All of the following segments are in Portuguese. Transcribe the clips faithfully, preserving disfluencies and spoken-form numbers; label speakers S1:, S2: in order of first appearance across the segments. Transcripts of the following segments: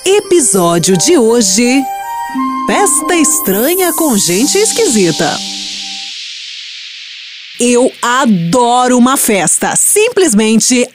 S1: Episódio de hoje: Festa estranha com gente esquisita. Eu adoro uma festa, simplesmente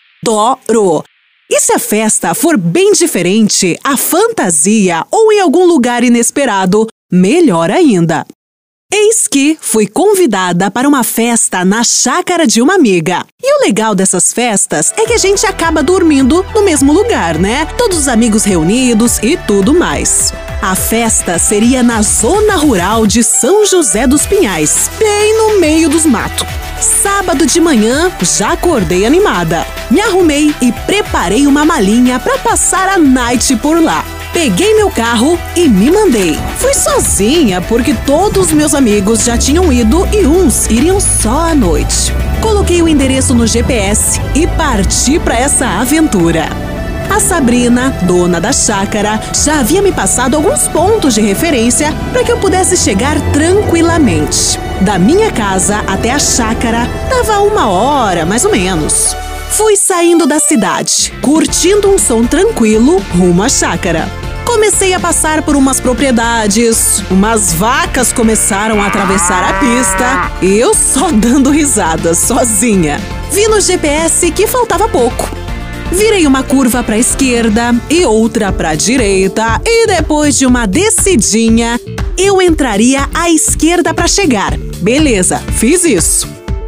S1: adoro. E se a festa for bem diferente, a fantasia ou em algum lugar inesperado, melhor ainda. Eis que fui convidada para uma festa na chácara de uma amiga. E o legal dessas festas é que a gente acaba dormindo no mesmo lugar, né? Todos os amigos reunidos e tudo mais. A festa seria na zona rural de São José dos Pinhais, bem no meio dos matos. Sábado de manhã, já acordei animada. Me arrumei e preparei uma malinha para passar a night por lá. Peguei meu carro e me mandei. Fui sozinha porque todos meus amigos já tinham ido e uns iriam só à noite. Coloquei o endereço no G P S e parti para essa aventura. A Sabrina, dona da chácara, já havia me passado alguns pontos de referência para que eu pudesse chegar tranquilamente. Da minha casa até a chácara dava uma hora, mais ou menos. Fui saindo da cidade, curtindo um som tranquilo rumo à chácara. Comecei a passar por umas propriedades, umas vacas começaram a atravessar a pista e eu só dando risada, sozinha. Vi no G P S que faltava pouco. Virei uma curva para a esquerda e outra para a direita e depois de uma descidinha, eu entraria à esquerda para chegar. Beleza, fiz isso.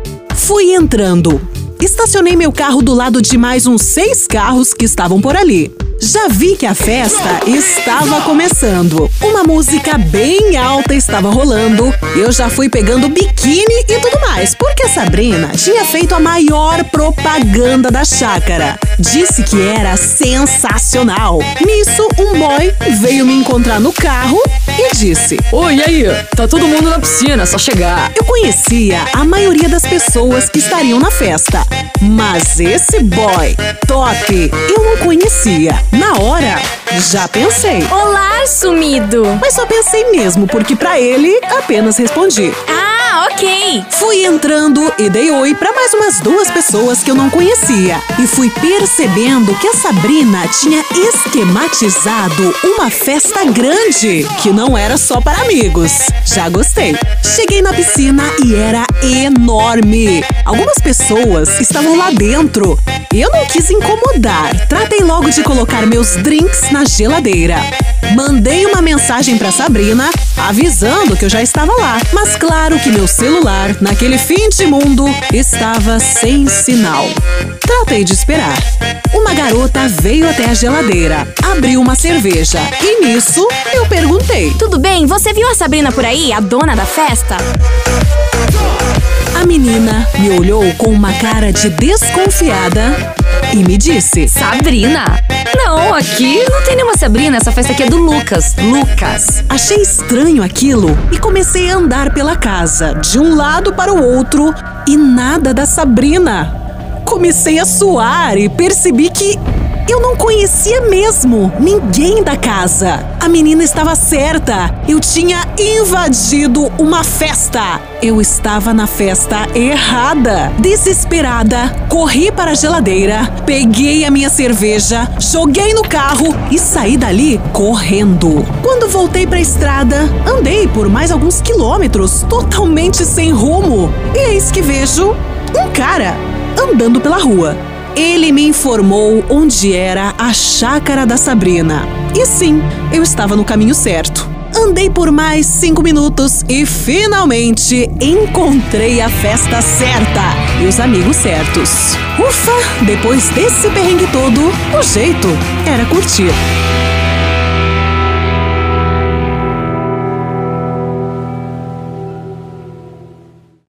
S1: Fui entrando. Estacionei meu carro do lado de mais uns seis carros que estavam por ali. Já vi que a festa estava começando. Uma música bem alta estava rolando. Eu já fui pegando biquíni e tudo mais, porque a Sabrina tinha feito a maior propaganda da chácara. Disse que era sensacional. Nisso, um boy veio me encontrar no carro e disse:
S2: Oi, e aí? Tá todo mundo na piscina, só chegar.
S1: Eu conhecia a maioria das pessoas que estariam na festa, mas esse boy top eu não conhecia. Na hora, já pensei.
S3: Olá, sumido!
S1: Mas só pensei mesmo, porque pra ele apenas respondi.
S3: Ah, ok!
S1: Fui entrando e dei oi pra mais umas duas pessoas que eu não conhecia. E fui percebendo que a Sabrina tinha esquematizado uma festa grande, que não era só para amigos. Já gostei. Cheguei na piscina e era enorme. Algumas pessoas estavam lá dentro. Eu não quis incomodar. Tratei logo de colocar meus drinks na geladeira. Mandei uma mensagem pra Sabrina, avisando que eu já estava lá. Mas claro que meu celular, naquele fim de mundo, estava sem sinal. Tratei de esperar. Uma garota veio até a geladeira, abriu uma cerveja e nisso eu perguntei:
S3: Tudo bem? Você viu a Sabrina por aí, a dona da festa?
S1: A menina me olhou com uma cara de desconfiada e me disse:
S2: Sabrina? Não, aqui não tem nenhuma Sabrina, essa festa aqui é do Lucas. Lucas.
S1: Achei estranho aquilo e comecei a andar pela casa, de um lado para o outro, e nada da Sabrina. Comecei a suar e percebi que eu não conhecia mesmo ninguém da casa. A menina estava certa. Eu tinha invadido uma festa. Eu estava na festa errada. Desesperada, corri para a geladeira, peguei a minha cerveja, joguei no carro e saí dali correndo. Quando voltei para a estrada, andei por mais alguns quilômetros, totalmente sem rumo. E eis que vejo um cara andando pela rua. Ele me informou onde era a chácara da Sabrina. E sim, eu estava no caminho certo. Andei por mais cinco minutos e finalmente encontrei a festa certa e os amigos certos. Ufa, depois desse perrengue todo, o jeito era curtir.